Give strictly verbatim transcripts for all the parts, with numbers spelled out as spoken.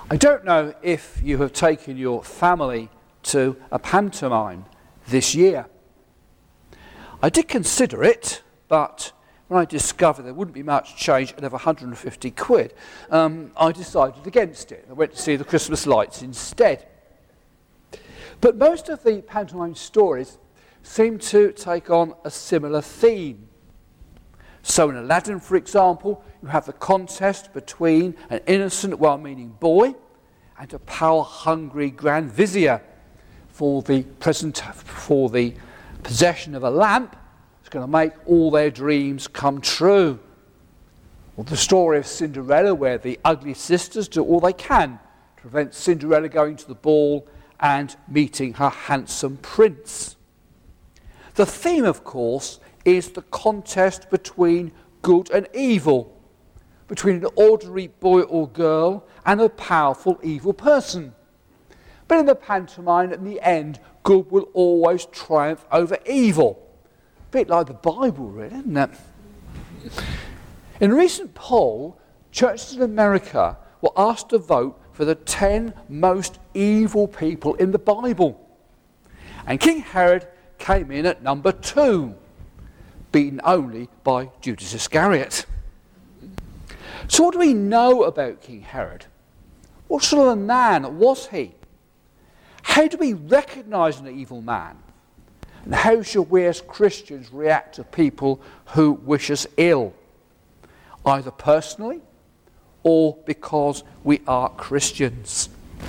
I don't know if you have taken your family to a pantomime this year. I did consider it, but when I discovered there wouldn't be much change and of one hundred fifty quid, um, I decided against it. I went to see the Christmas lights instead. But most of the pantomime stories seem to take on a similar theme. So in Aladdin, for example, you have the contest between an innocent, well-meaning boy and a power-hungry Grand Vizier for the present, for the possession of a lamp that's going to make all their dreams come true. Or the story of Cinderella, where the ugly sisters do all they can to prevent Cinderella going to the ball and meeting her handsome prince. The theme, of course, is the contest between good and evil, between an ordinary boy or girl and a powerful evil person. But in the pantomime, at the end, good will always triumph over evil. A bit like the Bible, really, isn't it? In a recent poll, churches in America were asked to vote for the ten most evil people in the Bible. And King Herod came in at number two, beaten only by Judas Iscariot. So what do we know about King Herod? What sort of a man was he? How do we recognise an evil man? And how should we as Christians react to people who wish us ill? Either personally or because we are Christians.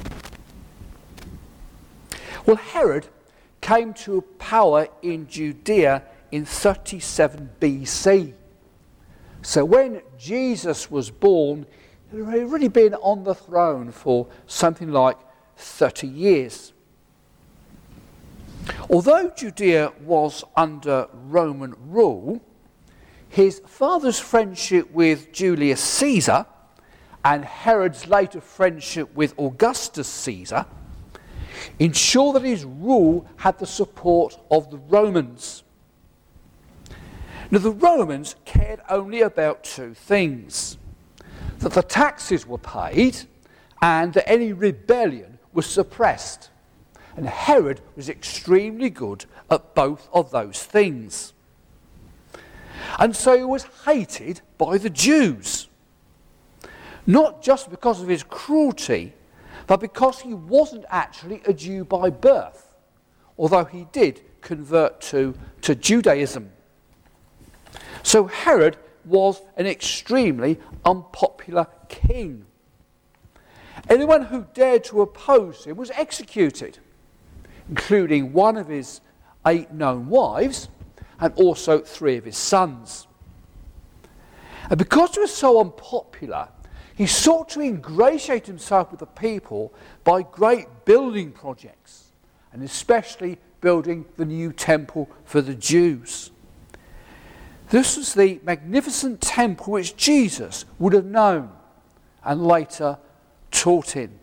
Well, Herod came to power in Judea in thirty-seven B C. So when Jesus was born, he had already been on the throne for something like thirty years. Although Judea was under Roman rule, his father's friendship with Julius Caesar and Herod's later friendship with Augustus Caesar ensured that his rule had the support of the Romans. Now, the Romans cared only about two things: that the taxes were paid and that any rebellion was suppressed. And Herod was extremely good at both of those things. And so he was hated by the Jews, not just because of his cruelty, but because he wasn't actually a Jew by birth, although he did convert to, to Judaism. So Herod was an extremely unpopular king. Anyone who dared to oppose him was executed, including one of his eight known wives and also three of his sons. And because he was so unpopular, he sought to ingratiate himself with the people by great building projects, and especially building the new temple for the Jews. This was the magnificent temple which Jesus would have known and later taught in.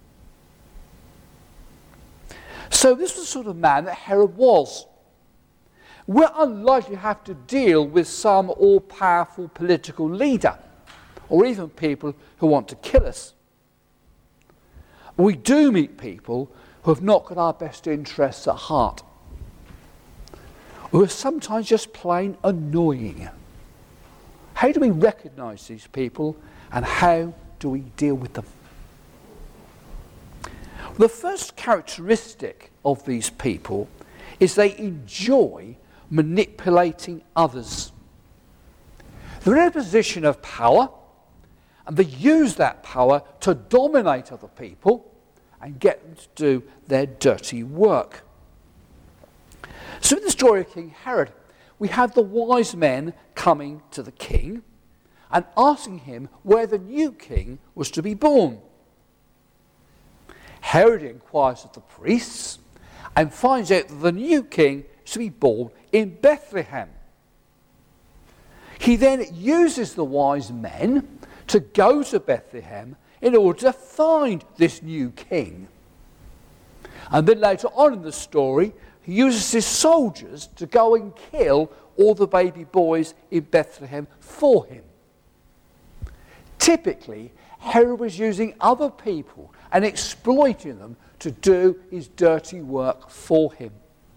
So this was the sort of man that Herod was. We're unlikely to have to deal with some all-powerful political leader, or even people who want to kill us. We do meet people who have not got our best interests at heart, who are sometimes just plain annoying. How do we recognise these people, and how do we deal with them? The first characteristic of these people is they enjoy manipulating others. They're in a position of power, and they use that power to dominate other people and get them to do their dirty work. So in the story of King Herod, we have the wise men coming to the king and asking him where the new king was to be born. Herod inquires of the priests and finds out that the new king is to be born in Bethlehem. He then uses the wise men to go to Bethlehem in order to find this new king. And then later on in the story, he uses his soldiers to go and kill all the baby boys in Bethlehem for him. Typically, Herod was using other people and exploiting them to do his dirty work for him.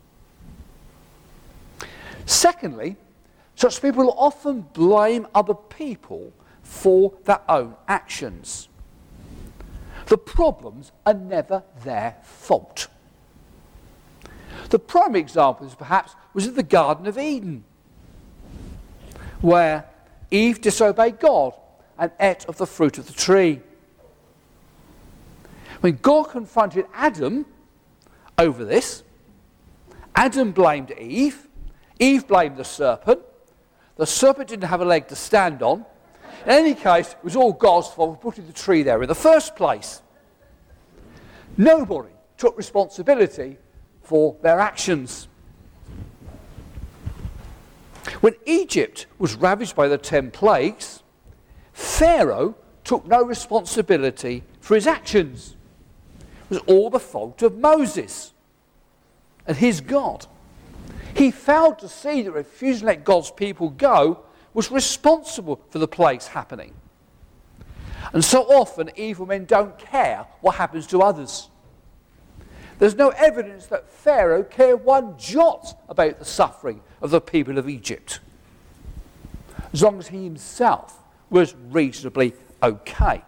Secondly, such people often blame other people for their own actions. The problems are never their fault. The prime example is perhaps was in the Garden of Eden, where Eve disobeyed God and ate of the fruit of the tree. When God confronted Adam over this, Adam blamed Eve, Eve blamed the serpent, the serpent didn't have a leg to stand on. In any case, it was all God's fault for putting the tree there in the first place. Nobody took responsibility for their actions. When Egypt was ravaged by the ten plagues, Pharaoh took no responsibility for his actions. It was all the fault of Moses and his God. He failed to see that refusing to let God's people go was responsible for the plagues happening. And so often evil men don't care what happens to others. There's no evidence that Pharaoh cared one jot about the suffering of the people of Egypt, as long as he himself was reasonably okay.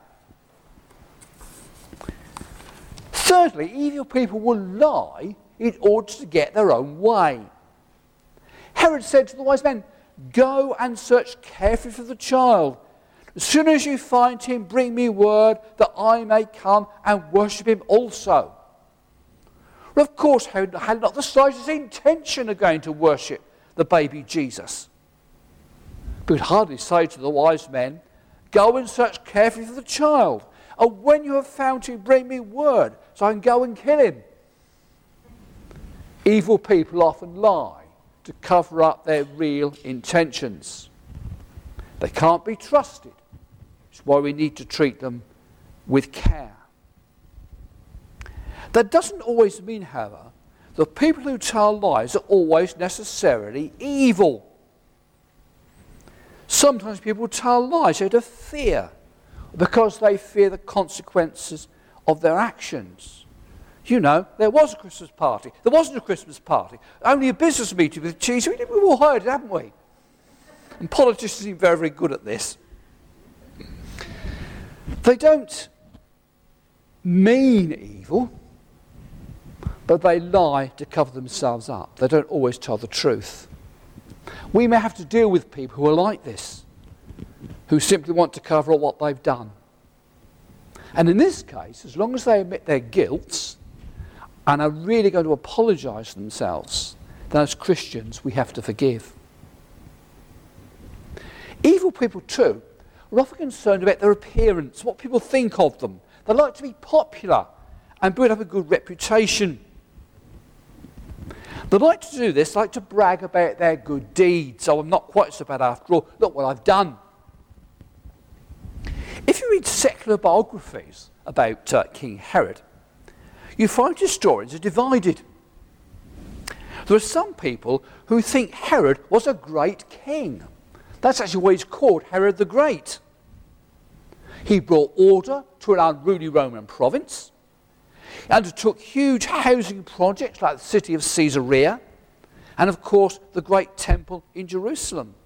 Thirdly, evil people will lie in order to get their own way. Herod said to the wise men, "Go and search carefully for the child. As soon as you find him, bring me word that I may come and worship him also." Well, of course, Herod had not the slightest intention of going to worship the baby Jesus. But he would hardly say to the wise men, "Go and search carefully for the child, and when you have found him, bring me word so I can go and kill him." Evil people often lie to cover up their real intentions. They can't be trusted. It's why we need to treat them with care. That doesn't always mean, however, that people who tell lies are always necessarily evil. Sometimes people tell lies out of fear, because they fear the consequences of their actions. You know, there was a Christmas party. There wasn't a Christmas party. Only a business meeting with cheese. We've all heard it, haven't we? And politicians seem very, very good at this. They don't mean evil, but they lie to cover themselves up. They don't always tell the truth. We may have to deal with people who are like this, who simply want to cover up what they've done. And in this case, as long as they admit their guilt and are really going to apologise to themselves, then as Christians we have to forgive. Evil people too are often concerned about their appearance, what people think of them. They like to be popular and build up a good reputation. They like to do this, like to brag about their good deeds. "Oh, I'm not quite so bad after all. Look what I've done." If you read secular biographies about uh, King Herod, you find historians are divided. There are some people who think Herod was a great king. That's actually why he's called Herod the Great. He brought order to an unruly Roman province. He undertook huge housing projects like the city of Caesarea, and of course the great temple in Jerusalem.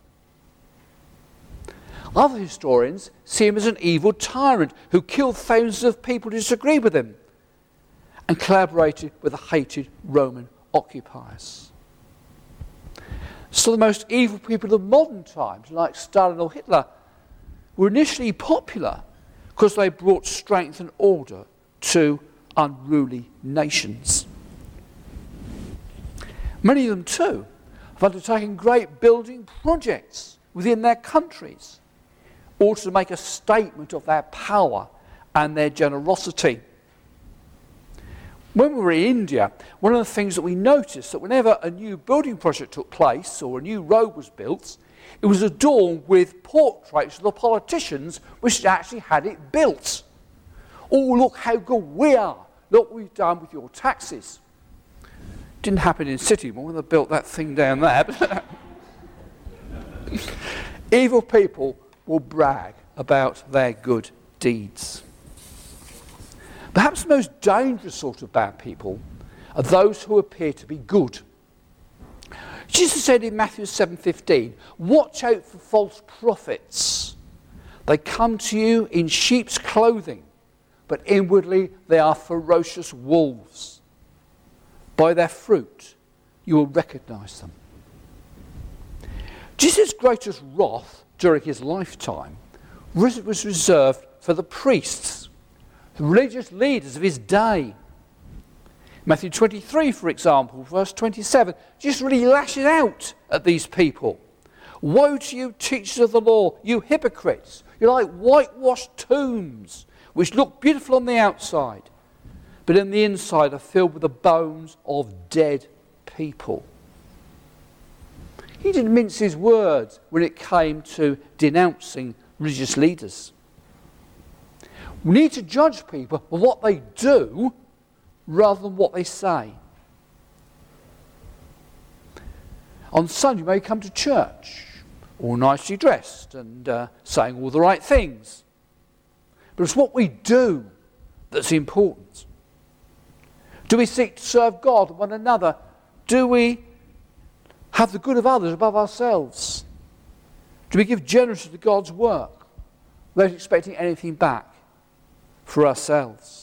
Other historians see him as an evil tyrant who killed thousands of people who disagreed with him and collaborated with the hated Roman occupiers. So the most evil people of modern times, like Stalin or Hitler, were initially popular because they brought strength and order to unruly nations. Many of them too have undertaken great building projects within their countries, or to make a statement of their power and their generosity. When we were in India, one of the things that we noticed that whenever a new building project took place or a new road was built, it was adorned with portraits of the politicians which actually had it built. "Oh, look how good we are. Look what we've done with your taxes." Didn't happen in Citymore when they built that thing down there. Evil people will brag about their good deeds. Perhaps the most dangerous sort of bad people are those who appear to be good. Jesus said in Matthew seven fifteen, "Watch out for false prophets. They come to you in sheep's clothing, but inwardly they are ferocious wolves. By their fruit you will recognize them." Jesus' greatest wrath during his lifetime was reserved for the priests, the religious leaders of his day. Matthew twenty-three, for example, verse twenty-seven, just really lashes out at these people. "Woe to you, teachers of the law, you hypocrites! You're like whitewashed tombs, which look beautiful on the outside, but in the inside are filled with the bones of dead people." He didn't mince his words when it came to denouncing religious leaders. We need to judge people for what they do rather than what they say. On Sunday, you may come to church, all nicely dressed and uh, saying all the right things. But it's what we do that's important. Do we seek to serve God and one another? Do we have the good of others above ourselves? Do we give generously to God's work without expecting anything back for ourselves?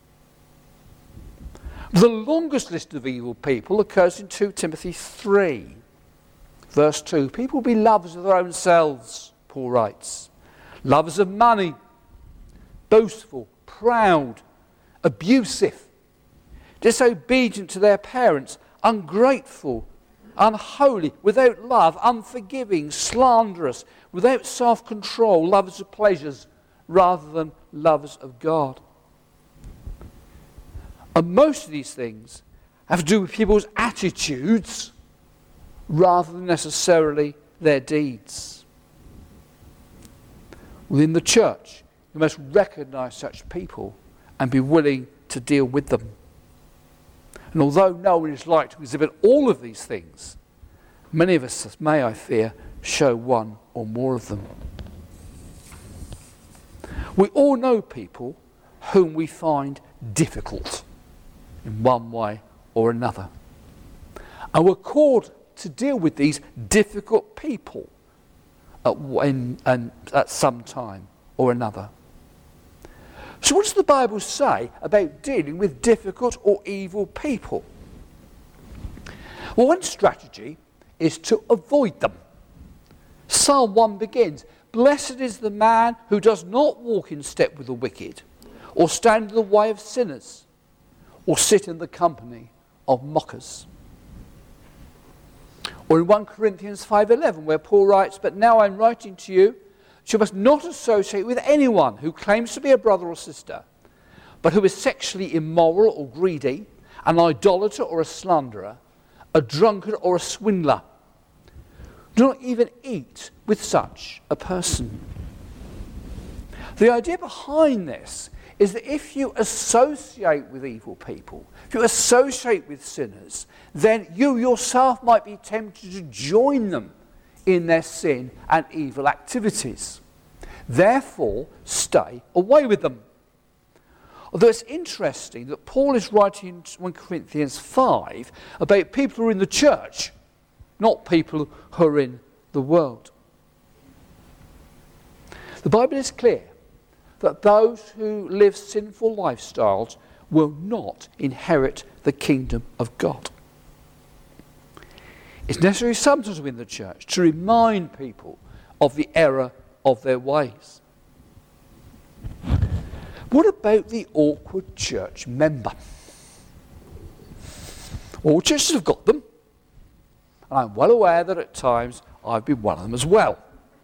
The longest list of evil people occurs in Second Timothy three, verse two. "People be lovers of their own selves," Paul writes. "Lovers of money, boastful, proud, abusive, disobedient to their parents, ungrateful, unholy, without love, unforgiving, slanderous, without self-control, lovers of pleasures rather than lovers of God." And most of these things have to do with people's attitudes rather than necessarily their deeds. Within the church, you must recognise such people and be willing to deal with them. And although no one is like to exhibit all of these things, many of us may, I fear, show one or more of them. We all know people whom we find difficult in one way or another. And we're called to deal with these difficult people at, when, and at some time or another. So what does the Bible say about dealing with difficult or evil people? Well, one strategy is to avoid them. Psalm one begins, "Blessed is the man who does not walk in step with the wicked, or stand in the way of sinners, or sit in the company of mockers." Or in First Corinthians five eleven, where Paul writes, "But now I'm writing to you, that you must not associate with anyone who claims to be a brother or sister, but who is sexually immoral or greedy, an idolater or a slanderer, a drunkard or a swindler. Do not even eat with such a person." The idea behind this is that if you associate with evil people, if you associate with sinners, then you yourself might be tempted to join them in their sin and evil activities. Therefore, stay away with them. Although it's interesting that Paul is writing in First Corinthians five about people who are in the church, not people who are in the world. The Bible is clear that those who live sinful lifestyles will not inherit the kingdom of God. It's necessary sometimes within the church to remind people of the error of their ways. What about the awkward church member? All churches have got them, and I'm well aware that at times I've been one of them as well.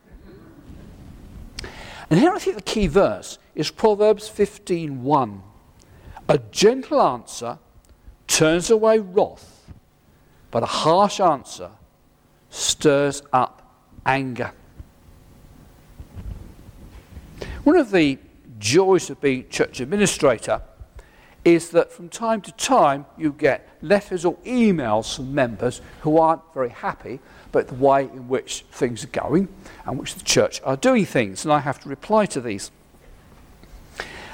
And here I think the key verse is Proverbs fifteen one. "A gentle answer turns away wrath, but a harsh answer stirs up anger." One of the joys of being church administrator is that from time to time you get letters or emails from members who aren't very happy about the way in which things are going and which the church are doing things, and I have to reply to these.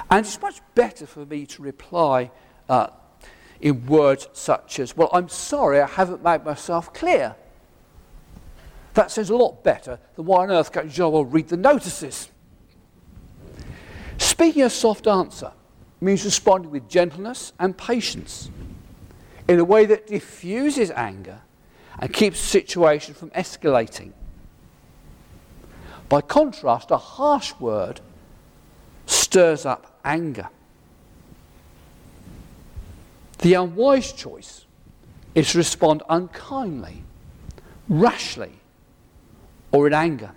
And it's much better for me to reply uh, in words such as, well, I'm sorry I haven't made myself clear. That sounds a lot better than why on earth can't you well read the notices? Speaking a soft answer means responding with gentleness and patience in a way that diffuses anger and keeps the situation from escalating. By contrast, a harsh word stirs up anger. The unwise choice is to respond unkindly, rashly, or in anger.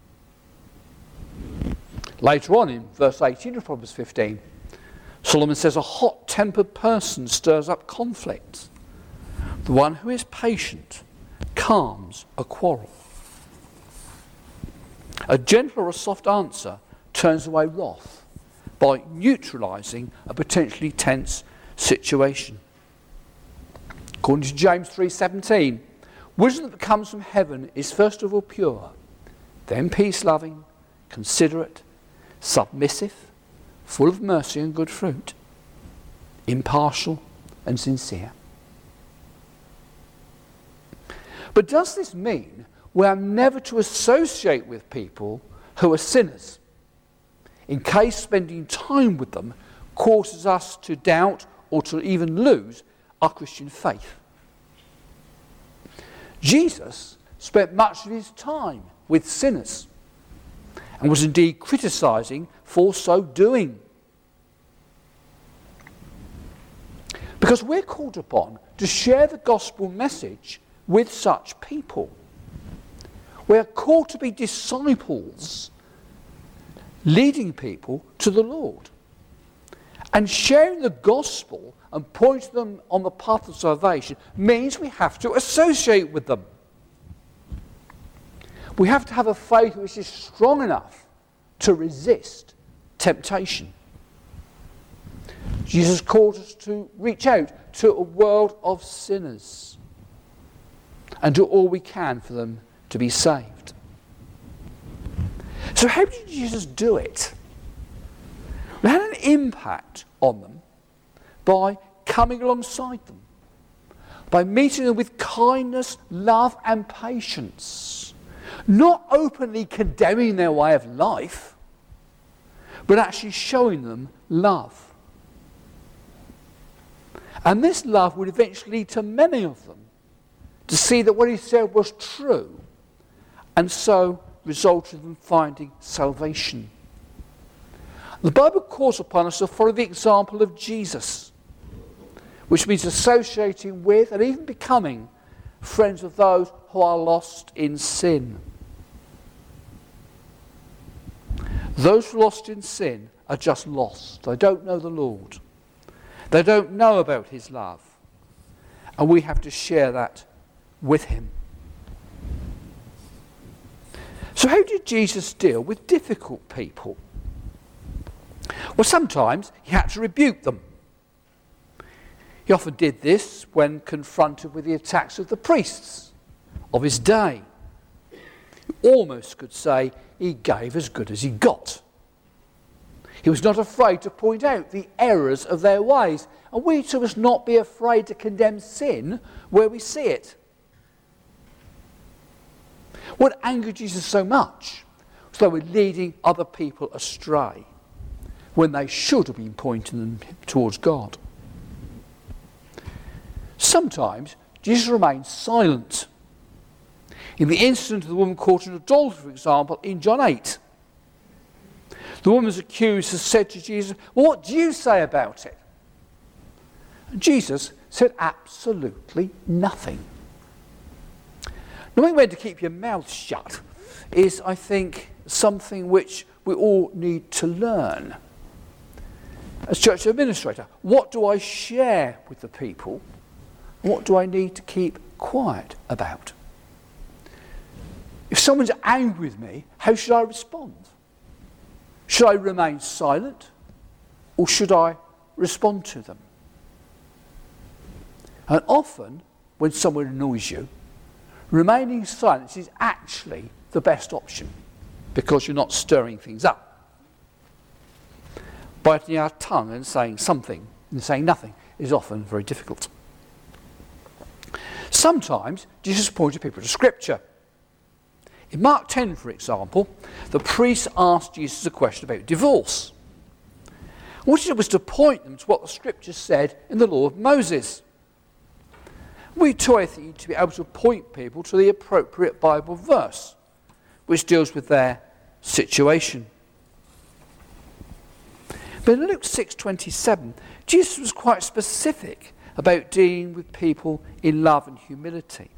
Later on in verse eighteen of Proverbs fifteen, Solomon says, a hot-tempered person stirs up conflict. The one who is patient calms a quarrel. A gentle or a soft answer turns away wrath by neutralising a potentially tense situation. According to James three seventeen, wisdom that comes from heaven is first of all pure, then peace-loving, considerate, submissive, full of mercy and good fruit, impartial and sincere. But does this mean we are never to associate with people who are sinners, in case spending time with them causes us to doubt or to even lose our Christian faith? Jesus spent much of his time with sinners and was indeed criticising for so doing. Because we're called upon to share the gospel message with such people. We're called to be disciples, leading people to the Lord. And sharing the gospel and pointing them on the path of salvation means we have to associate with them. We have to have a faith which is strong enough to resist temptation. Jesus calls us to reach out to a world of sinners and do all we can for them to be saved. So how did Jesus do it? It had an impact on them by coming alongside them, by meeting them with kindness, love and patience, not openly condemning their way of life, but actually showing them love. And this love would eventually lead to many of them to see that what he said was true, and so resulted in finding salvation. The Bible calls upon us to follow the example of Jesus, which means associating with and even becoming friends of those who are lost in sin. Those lost in sin are just lost. They don't know the Lord. They don't know about his love. And we have to share that with him. So how did Jesus deal with difficult people? Well, sometimes he had to rebuke them. He often did this when confronted with the attacks of the priests of his day. You almost could say he gave as good as he got. He was not afraid to point out the errors of their ways. And we too must not be afraid to condemn sin where we see it. What angered Jesus so much was they were leading other people astray when they should have been pointing them towards God. Sometimes Jesus remained silent. In the incident of the woman caught in adultery, for example, in John eight, the woman's accused has said to Jesus, well, what do you say about it? And Jesus said absolutely nothing. Knowing when to keep your mouth shut is, I think, something which we all need to learn. As church administrator, what do I share with the people? What do I need to keep quiet about? If someone's angry with me, how should I respond? Should I remain silent, or should I respond to them? And often, when someone annoys you, remaining silent is actually the best option, because you're not stirring things up. biting our tongue and saying something and saying nothing is often very difficult. Sometimes Jesus pointed people to Scripture. In Mark ten, for example, the priest asked Jesus a question about divorce. What he did was to point them to what the Scripture said in the law of Moses. We too, I think, need to be able to point people to the appropriate Bible verse, which deals with their situation. But in Luke six twenty-seven, Jesus was quite specific about dealing with people in love and humility.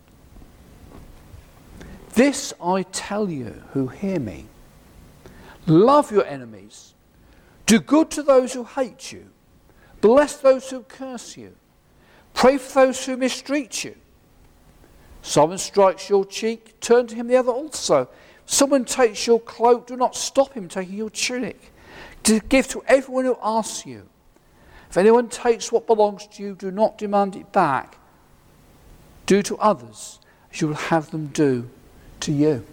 This I tell you who hear me. Love your enemies. Do good to those who hate you. Bless those who curse you. Pray for those who mistreat you. Someone strikes your cheek, turn to him the other also. Someone takes your cloak, do not stop him taking your tunic. To give to everyone who asks you. If anyone takes what belongs to you, do not demand it back. Do to others as you will have them do to you.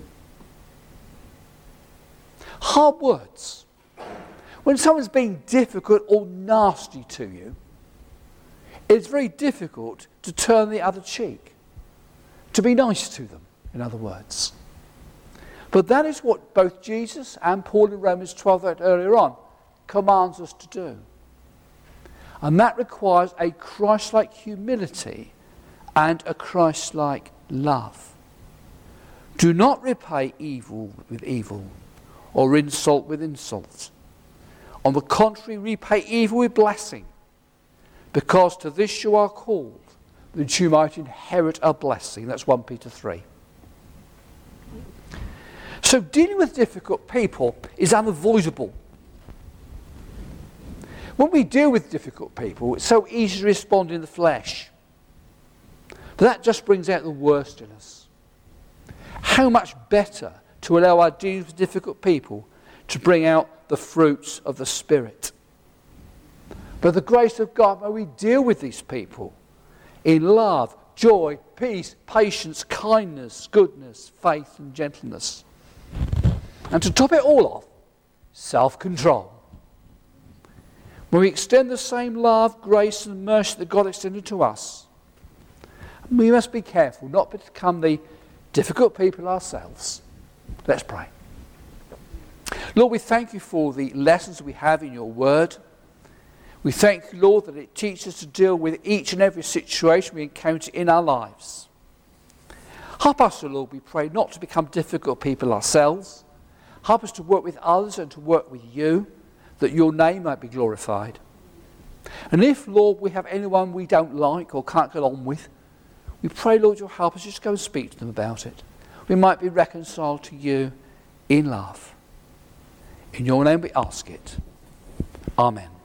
Hard words. When someone's being difficult or nasty to you, it's very difficult to turn the other cheek. To be nice to them, in other words. But that is what both Jesus and Paul in Romans twelve earlier on commands us to do. And that requires a Christ-like humility and a Christ-like love. Do not repay evil with evil or insult with insult. On the contrary, repay evil with blessing, because to this you are called, that you might inherit a blessing. That's First Peter three. So dealing with difficult people is unavoidable. When we deal with difficult people, it's so easy to respond in the flesh. But that just brings out the worst in us. How much better to allow our dealings with difficult people to bring out the fruits of the Spirit. By the grace of God, may we deal with these people in love, joy, peace, patience, kindness, goodness, faith and gentleness. And to top it all off, self-control. When we extend the same love, grace and mercy that God extended to us, we must be careful not to become the difficult people ourselves. Let's pray. Lord, we thank you for the lessons we have in your word. We thank you, Lord, that it teaches us to deal with each and every situation we encounter in our lives. Help us, Lord, we pray, not to become difficult people ourselves. Help us to work with others and to work with you, that your name might be glorified. And if, Lord, we have anyone we don't like or can't get on with, we pray, Lord, you'll help us just go and speak to them about it. We might be reconciled to you in love. In your name we ask it. Amen.